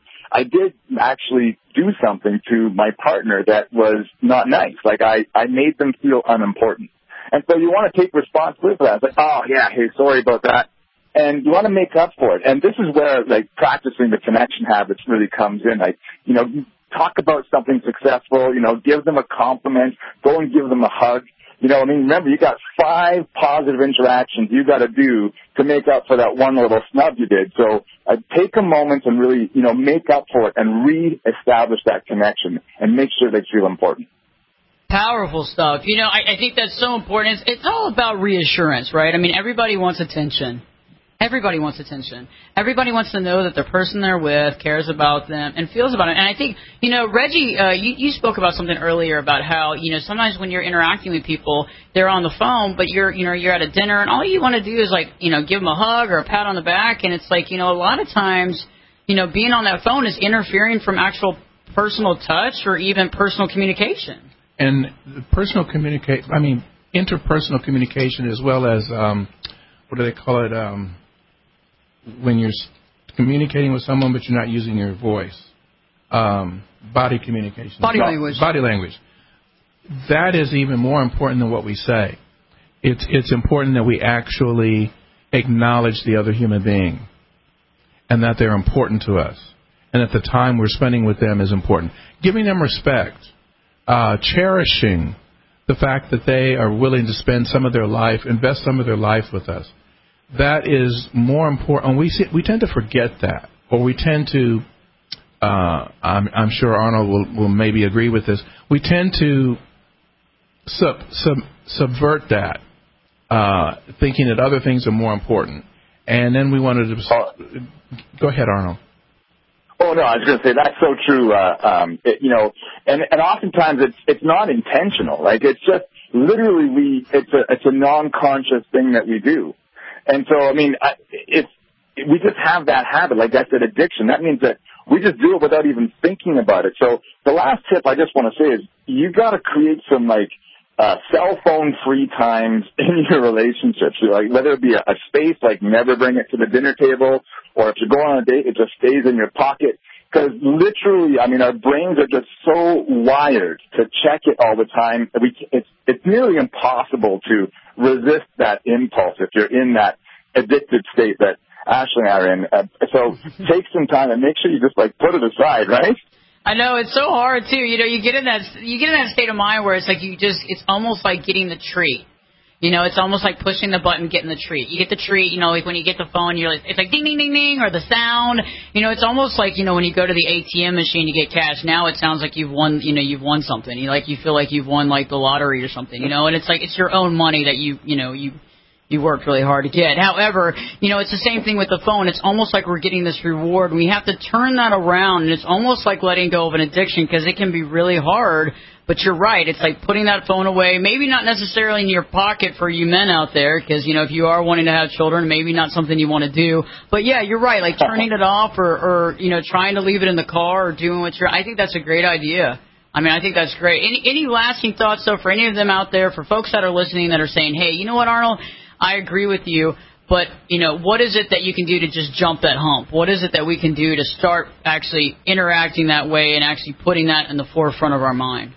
Speaker 20: actually do something to my partner that was not nice. Like, I made them feel unimportant. And so you want to take responsibility for that. It's like, oh, yeah, hey, sorry about that. And you want to make up for it. And this is where, like, practicing the connection habits really comes in. Like, talk about something successful, give them a compliment, go and give them a hug. Remember, you got 5 positive interactions you got to do to make up for that one little snub you did. So take a moment and really, make up for it and re-establish that connection and make sure they feel important.
Speaker 3: Powerful stuff. I think that's so important. It's all about reassurance, right? I mean, everybody wants attention. Everybody wants attention. Everybody wants to know that the person they're with cares about them and feels about it. And I think, Reggie, you spoke about something earlier about how, sometimes when you're interacting with people, they're on the phone, but you're at a dinner, and all you want to do is, like, give them a hug or a pat on the back. And it's like, a lot of times, being on that phone is interfering from actual personal touch or even personal communication.
Speaker 4: And interpersonal communication, as well as, what do they call it? When you're communicating with someone but you're not using your voice, body communication,
Speaker 3: body language.
Speaker 4: That is even more important than what we say. It's important that we actually acknowledge the other human being and that they're important to us, and that the time we're spending with them is important. Giving them respect, cherishing the fact that they are willing to spend some of their life, invest some of their life with us. That is more important. We tend to forget that, or we tend to, I'm sure Arnold will maybe agree with this, we tend to subvert that, thinking that other things are more important. And then we wanted to... Go ahead, Arnold.
Speaker 20: Oh, no, I was going to say that's so true. And oftentimes it's not intentional. Like, it's just literally it's a non-conscious thing that we do. And so, we just have that habit, like I said, addiction. That means that we just do it without even thinking about it. So the last tip I just want to say is you got to create some, cell phone free times in your relationships. Like, whether it be a space, like never bring it to the dinner table, or if you're going on a date, it just stays in your pocket. Because literally, our brains are just so wired to check it all the time. It's nearly impossible to resist that impulse if you're in that addicted state that Ashley and I are in. So take some time and make sure you just put it aside, right?
Speaker 3: I know, it's so hard too. You get in that state of mind where it's like it's almost like getting the treat. It's almost like pushing the button, getting the treat. You get the treat, like when you get the phone, it's like ding, ding, ding, ding, or the sound. It's almost like, when you go to the ATM machine to get cash, now it sounds like you've won something. You feel like you've won, the lottery or something, and it's like it's your own money that you worked really hard to get. However, it's the same thing with the phone. It's almost like we're getting this reward. We have to turn that around, and it's almost like letting go of an addiction, because it can be really hard. But you're right. It's like putting that phone away, maybe not necessarily in your pocket for you men out there, because, if you are wanting to have children, maybe not something you want to do. But, yeah, you're right, like turning it off or trying to leave it in the car or doing I think that's a great idea. I think that's great. Any lasting thoughts, though, for any of them out there, for folks that are listening that are saying, hey, you know what, Arnold, I agree with you, but, what is it that you can do to just jump that hump? What is it that we can do to start actually interacting that way and actually putting that in the forefront of our mind?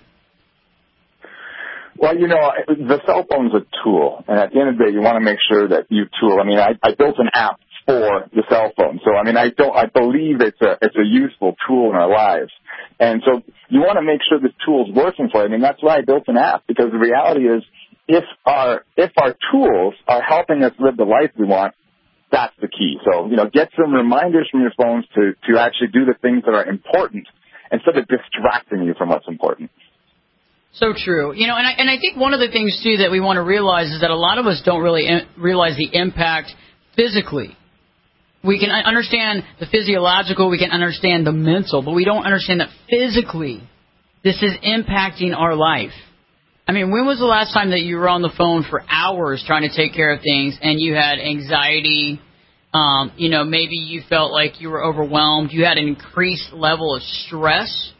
Speaker 20: Well, the cell phone's a tool, and at the end of the day, you want to make sure that you tool. I built an app for the cell phone, so I believe it's a useful tool in our lives. And so you want to make sure this tool's working for you. I mean, that's why I built an app, because the reality is if our tools are helping us live the life we want, that's the key. So, get some reminders from your phones to actually do the things that are important instead of distracting you from what's important.
Speaker 3: So true. And I think one of the things, too, that we want to realize is that a lot of us don't really realize the impact physically. We can understand the physiological, we can understand the mental, but we don't understand that physically this is impacting our life. I mean, when was the last time that you were on the phone for hours trying to take care of things and you had anxiety, maybe you felt like you were overwhelmed, you had an increased level of stress?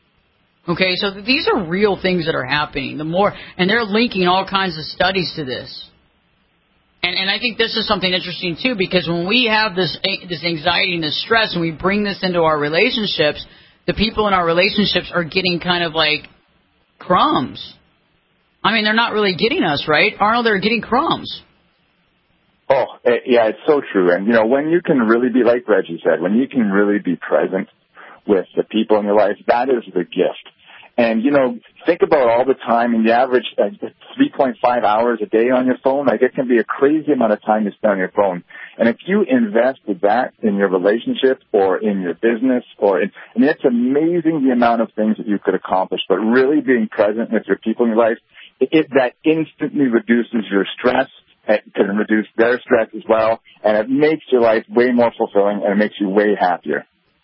Speaker 3: Okay, so these are real things that are happening. And they're linking all kinds of studies to this. And I think this is something interesting, too, because when we have this anxiety and this stress and we bring this into our relationships, the people in our relationships are getting kind of like crumbs. I mean, they're not really getting us, right? Arnold, they're getting crumbs.
Speaker 20: Oh, yeah, it's so true. And, when you can really be, like Reggie said, when you can really be present with the people in your life, that is the gift. And, think about all the time, and the average 3.5 hours a day on your phone. Like, it can be a crazy amount of time you spend on your phone. And if you invested that in your relationship or in your business it's amazing the amount of things that you could accomplish. But really being present with your people in your life, that instantly reduces your stress. It can reduce their stress as well. And it makes your life way more fulfilling, and it makes you way happier.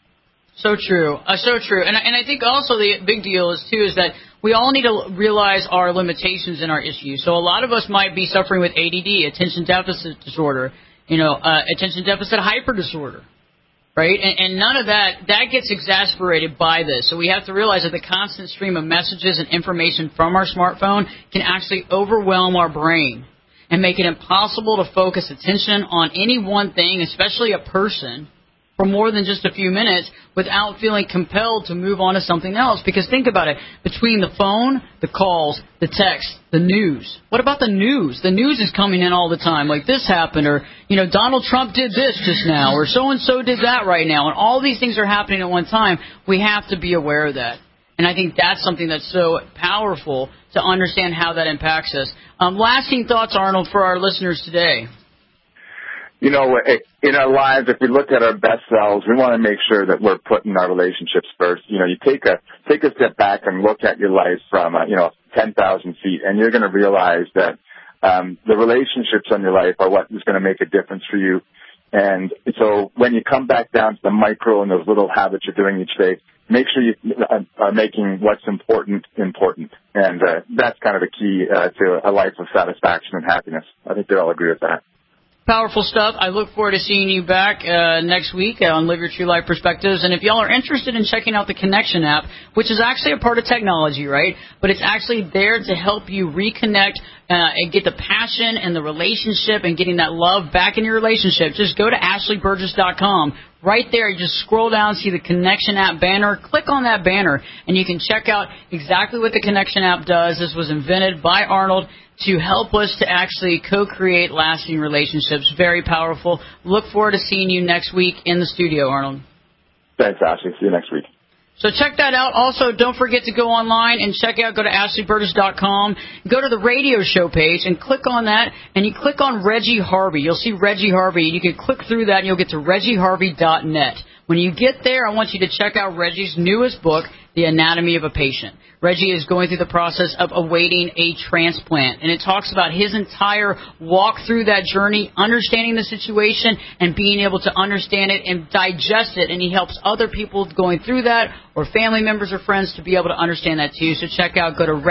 Speaker 3: So true. So true. And I think also the big deal is that we all need to realize our limitations and our issues. So a lot of us might be suffering with ADD, attention deficit disorder, attention deficit hyper disorder, right? And none of that gets exacerbated by this. So we have to realize that the constant stream of messages and information from our smartphone can actually overwhelm our brain and make it impossible to focus attention on any one thing, especially a person, for more than just a few minutes without feeling compelled to move on to something else. Because think about it. Between the phone, the calls, the text, the news. What about the news? The news is coming in all the time. Like this happened, or, Donald Trump did this just now, or so-and-so did that right now. And all these things are happening at one time. We have to be aware of that. And I think that's something that's so powerful to understand how that impacts us. Lasting thoughts, Arnold, for our listeners today.
Speaker 20: In our lives, if we look at our best selves, we want to make sure that we're putting our relationships first. You take a step back and look at your life from 10,000 feet, and you're going to realize that the relationships in your life are what is going to make a difference for you. And so when you come back down to the micro and those little habits you're doing each day, make sure you are making what's important. And that's kind of the key to a life of satisfaction and happiness. I think they all agree with that.
Speaker 3: Powerful stuff. I look forward to seeing you back next week on Live Your True Life Perspectives. And if y'all are interested in checking out the Connection app, which is actually a part of technology, right? But it's actually there to help you reconnect and get the passion and the relationship and getting that love back in your relationship. Just go to AshleyBurgess.com. Right there, you just scroll down, see the Connection app banner. Click on that banner, and you can check out exactly what the Connection app does. This was invented by Arnold to help us to actually co-create lasting relationships. Very powerful. Look forward to seeing you next week in the studio, Arnold.
Speaker 20: Thanks, Ashley. See you next week.
Speaker 3: So check that out. Also, don't forget to go online and go to AshleyBurgess.com, go to the radio show page and click on that, and you click on Reggie Harvey. You'll see Reggie Harvey. You can click through that and you'll get to ReggieHarvey.net. When you get there, I want you to check out Reggie's newest book, The Anatomy of a Patient. Reggie is going through the process of awaiting a transplant, and it talks about his entire walk through that journey, understanding the situation and being able to understand it and digest it, and he helps other people going through that or family members or friends to be able to understand that too. So go to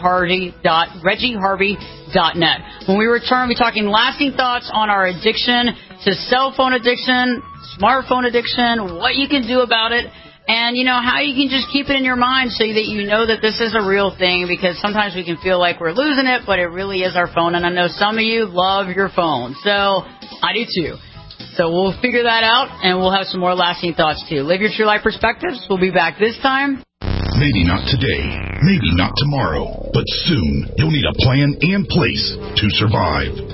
Speaker 3: ReggieHarvey.net. When we return, we'll be talking lasting thoughts on our addiction to cell phone addiction, smartphone addiction, what you can do about it, and, how you can just keep it in your mind so that you know that this is a real thing, because sometimes we can feel like we're losing it, but it really is our phone. And I know some of you love your phone. So I do too. So we'll figure that out, and we'll have some more lasting thoughts too. Live Your True Life Perspectives. We'll be back this time.
Speaker 17: Maybe not today, maybe not tomorrow, but soon you'll need a plan and place to survive.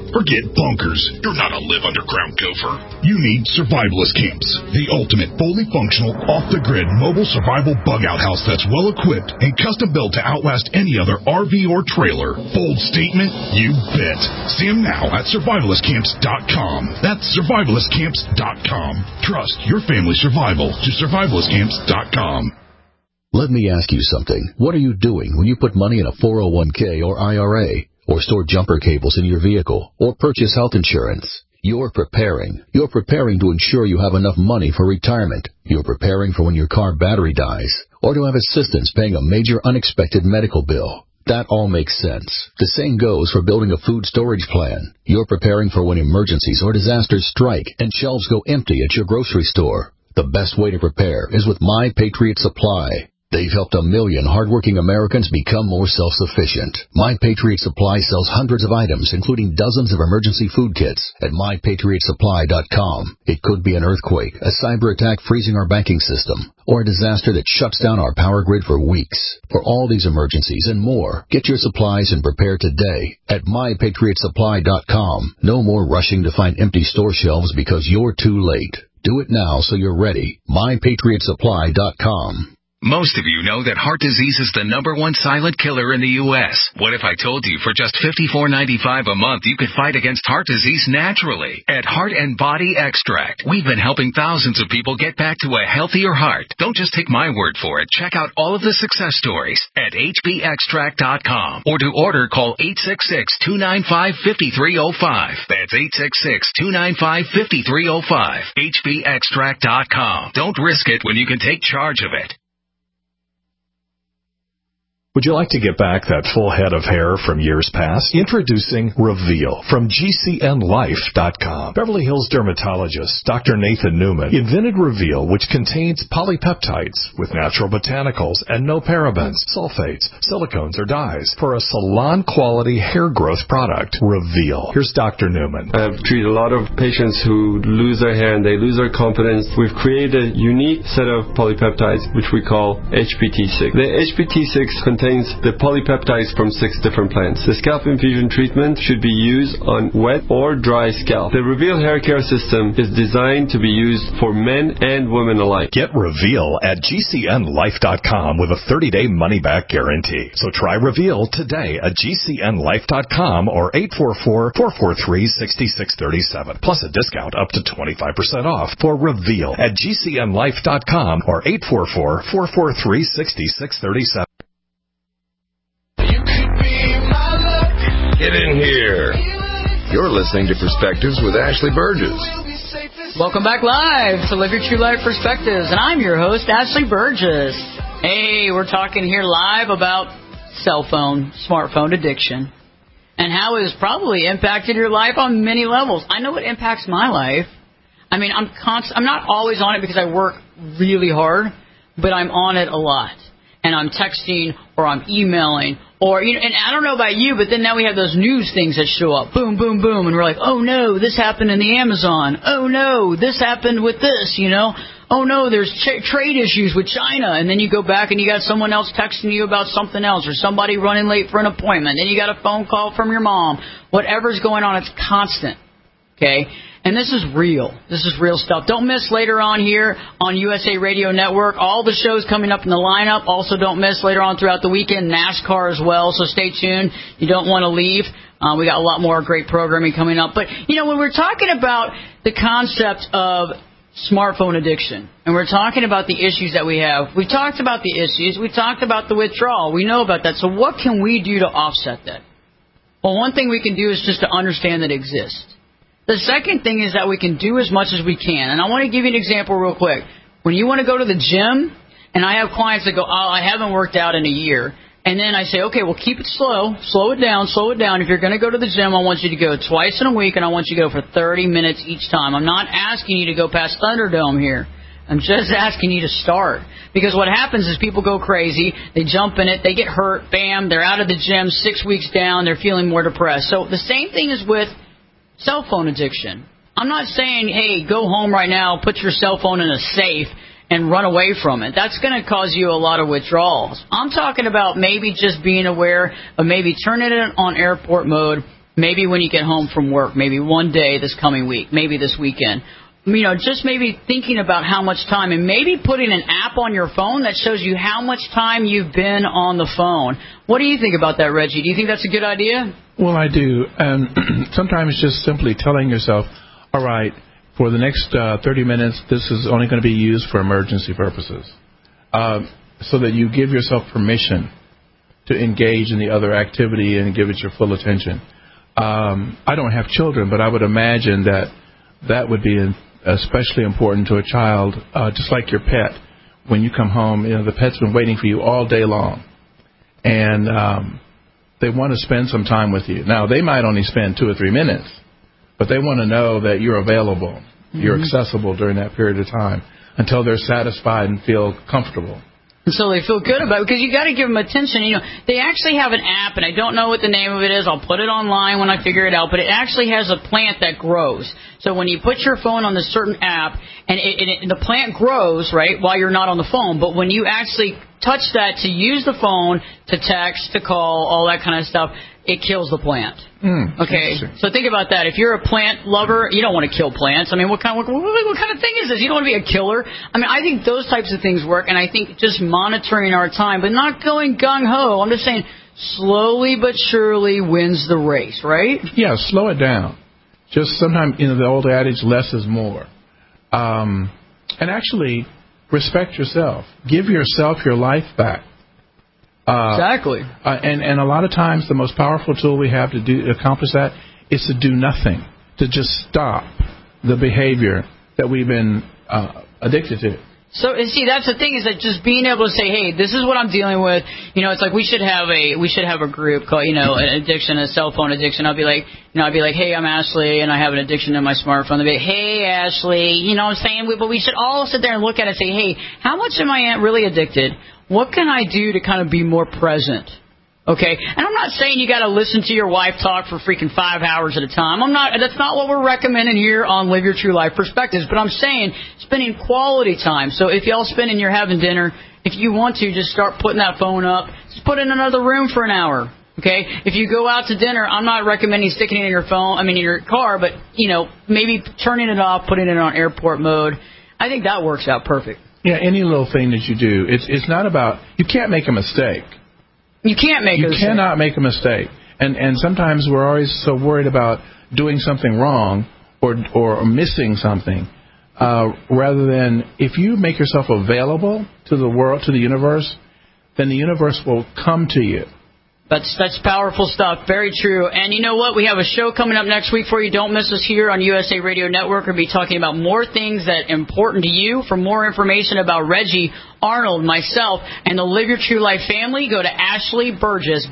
Speaker 21: Forget bunkers. You're not a live underground gopher. You need survivalist camps. The ultimate fully functional, off-the-grid mobile survival bug-out house that's well-equipped and custom-built to outlast any other RV or trailer. Bold statement? You bet. See them now at survivalistcamps.com. That's survivalistcamps.com. Trust your family's survival to survivalistcamps.com.
Speaker 22: Let me ask you something. What are you doing when you put money in a 401k or IRA, or store jumper cables in your vehicle, or purchase health insurance? You're preparing. You're preparing to ensure you have enough money for retirement. You're preparing for when your car battery dies, or to have assistance paying a major unexpected medical bill. That all makes sense. The same goes for building a food storage plan. You're preparing for when emergencies or disasters strike and shelves go empty at your grocery store. The best way to prepare is with My Patriot Supply. They've helped 1 million hardworking Americans become more self-sufficient. My Patriot Supply sells hundreds of items, including dozens of emergency food kits at MyPatriotSupply.com. It could be an earthquake, a cyber attack freezing our banking system, or a disaster that shuts down our power grid for weeks. For all these emergencies and more, get your supplies and prepare today at MyPatriotSupply.com. No more rushing to find empty store shelves because you're too late. Do it now so you're ready. MyPatriotSupply.com.
Speaker 23: Most of you know that heart disease is the #1 silent killer in the U.S. What if I told you for just $54.95 a month you could fight against heart disease naturally? At Heart and Body Extract, we've been helping thousands of people get back to a healthier heart. Don't just take my word for it. Check out all of the success stories at hbextract.com. Or to order, call 866-295-5305. That's 866-295-5305. hbextract.com. Don't risk it when you can take charge of it.
Speaker 12: Would you like to get back that full head of hair from years past? Introducing Reveal from GCNLife.com. Beverly Hills dermatologist Dr. Nathan Newman invented Reveal, which contains polypeptides with natural botanicals and no parabens, sulfates, silicones, or dyes for a salon-quality hair growth product. Reveal. Here's Dr. Newman.
Speaker 24: I've treated a lot of patients who lose their hair and they lose their confidence. We've created a unique set of polypeptides, which we call HPT6. The HPT6 contains the polypeptides from 6 different plants. The scalp infusion treatment should be used on wet or dry scalp. The Reveal hair care system is designed to be used for men and women alike.
Speaker 12: Get Reveal at GCNLife.com with a 30-day money-back guarantee. So try Reveal today at GCNLife.com or 844-443-6637. Plus a discount up to 25% off for Reveal at GCNLife.com or 844-443-6637.
Speaker 2: Get in here. You're listening to Perspectives with Ashley Burgess.
Speaker 3: Welcome back live to Live Your True Life Perspectives, and I'm your host, Ashley Burgess. Hey, we're talking here live about smartphone addiction, and how it has probably impacted your life on many levels. I know it impacts my life. I mean, I'm not always on it because I work really hard, but I'm on it a lot. And I'm texting or I'm emailing or, and I don't know about you, but then now we have those news things that show up. Boom, boom, boom. And we're like, oh, no, this happened in the Amazon. Oh, no, this happened with this, Oh, no, there's trade issues with China. And then you go back and you got someone else texting you about something else or somebody running late for an appointment. Then you got a phone call from your mom. Whatever's going on, it's constant. Okay? And this is real. This is real stuff. Don't miss later on here on USA Radio Network. All the shows coming up in the lineup. Also don't miss later on throughout the weekend NASCAR as well. So stay tuned. You don't want to leave. We got a lot more great programming coming up. But, when we're talking about the concept of smartphone addiction, and we're talking about the issues that we have, we talked about the issues. We talked about the withdrawal. We know about that. So what can we do to offset that? Well, one thing we can do is just to understand that it exists. The second thing is that we can do as much as we can. And I want to give you an example real quick. When you want to go to the gym, and I have clients that go, I haven't worked out in a year. And then I say, okay, well, keep it slow. Slow it down. If you're going to go to the gym, I want you to go twice in a week, and I want you to go for 30 minutes each time. I'm not asking you to go past Thunderdome here. I'm just asking you to start. Because what happens is people go crazy. They jump in it. They get hurt. Bam, they're out of the gym 6 weeks down. They're feeling more depressed. So the same thing is with cell phone addiction. I'm not saying, hey, go home right now, put your cell phone in a safe, and run away from it. That's going to cause you a lot of withdrawals. I'm talking about maybe just being aware of maybe turning it on airport mode maybe when you get home from work, maybe one day this coming week, maybe this weekend. Just maybe thinking about how much time, and maybe putting an app on your phone that shows you how much time you've been on the phone. What do you think about that, Reggie? Do you think that's a good idea?
Speaker 4: Well, I do. And sometimes just simply telling yourself, all right, for the next 30 minutes, this is only going to be used for emergency purposes, so that you give yourself permission to engage in the other activity and give it your full attention. I don't have children, but I would imagine that would be especially important to a child, just like your pet. When you come home, the pet's been waiting for you all day long, and they want to spend some time with you. Now, they might only spend 2 or 3 minutes, but they want to know that you're available, you're accessible during that period of time until they're satisfied and feel comfortable.
Speaker 3: And so they feel good about it, because you got to give them attention. They actually have an app, and I don't know what the name of it is. I'll put it online when I figure it out. But it actually has a plant that grows. So when you put your phone on this certain app, and the plant grows, right, while you're not on the phone. But when you actually touch that to use the phone, to text, to call, all that kind of stuff, it kills the plant. Okay, so think about that. If you're a plant lover, you don't want to kill plants. I mean, what kind of thing is this? You don't want to be a killer. I mean, I think those types of things work, and I think just monitoring our time, but not going gung-ho. I'm just saying slowly but surely wins the race, right?
Speaker 4: Yeah, slow it down. Just sometimes, the old adage, less is more. And actually, respect yourself. Give yourself your life back.
Speaker 3: Exactly.
Speaker 4: And a lot of times the most powerful tool we have to accomplish that is to do nothing, to just stop the behavior that we've been addicted to.
Speaker 3: So, see, that's the thing, is that just being able to say, hey, this is what I'm dealing with. It's like we should have a group called, an addiction, a cell phone addiction. I'd be like, hey, I'm Ashley, and I have an addiction to my smartphone. They'd be, hey, Ashley, what I'm saying? But we should all sit there and look at it and say, hey, how much am I really addicted? What can I do to kind of be more present? Okay? And I'm not saying you got to listen to your wife talk for freaking 5 hours at a time. That's not what we're recommending here on Live Your True Life Perspectives. But I'm saying spending quality time. So if y'all spend and you're having dinner, if you want to, just start putting that phone up. Just put it in another room for an hour. Okay? If you go out to dinner, I'm not recommending sticking it in your in your car, but, maybe turning it off, putting it on airport mode. I think that works out perfect.
Speaker 4: Yeah, any little thing that you do. It's not about, you can't make a mistake.
Speaker 3: You can't make a mistake.
Speaker 4: You cannot make a mistake. And sometimes we're always so worried about doing something wrong or missing something, rather than if you make yourself available to the world, to the universe, then the universe will come to you.
Speaker 3: That's powerful stuff. Very true. And you know what? We have a show coming up next week for you. Don't miss us here on USA Radio Network. We'll be talking about more things that are important to you. For more information about Reggie, Arnold, myself, and the Live Your True Life family, go to Ashley Burgess,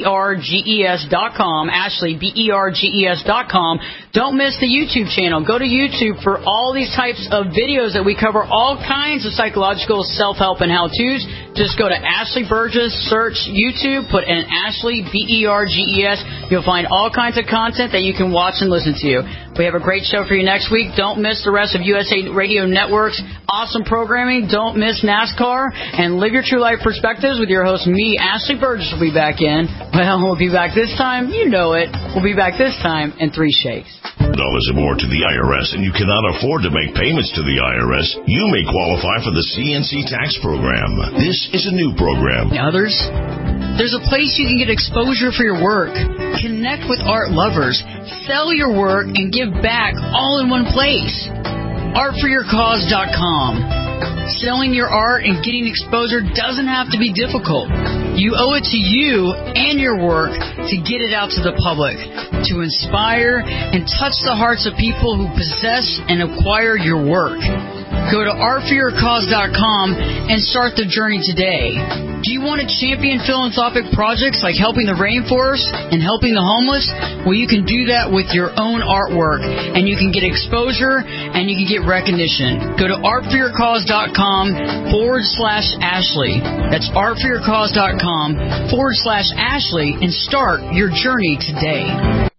Speaker 3: BERGES.com, Ashley, BERGES.com. Don't miss the YouTube channel. Go to YouTube for all these types of videos that we cover all kinds of psychological self-help and how-tos. Just go to Ashley Burgess, search YouTube, put in Ashley, BERGES. You'll find all kinds of content that you can watch and listen to. We have a great show for you next week. Don't miss the rest of USA Radio Network's awesome programming. Don't miss NASCAR. And Live Your True Life Perspectives with your host, me, Ashley Burgess, will be back in. Well, we'll be back this time. You know it. We'll be back this time in 3 shakes.
Speaker 21: $1 or more to the IRS and you cannot afford to make payments to the IRS, you may qualify for the CNC tax program. This is a new program.
Speaker 3: Others, there's a place you can get exposure for your work, connect with art lovers, sell your work, and give back all in one place. ArtForYourCause.com. Selling your art and getting exposure doesn't have to be difficult. You owe it to you and your work to get it out to the public, to inspire and touch the hearts of people who possess and acquire your work. Go to artforyourcause.com and start the journey today. Do you want to champion philanthropic projects like helping the rainforest and helping the homeless? Well, you can do that with your own artwork, and you can get exposure and you can get recognition. Go to artforyourcause.com/Ashley. That's artforyourcause.com/Ashley and start your journey today.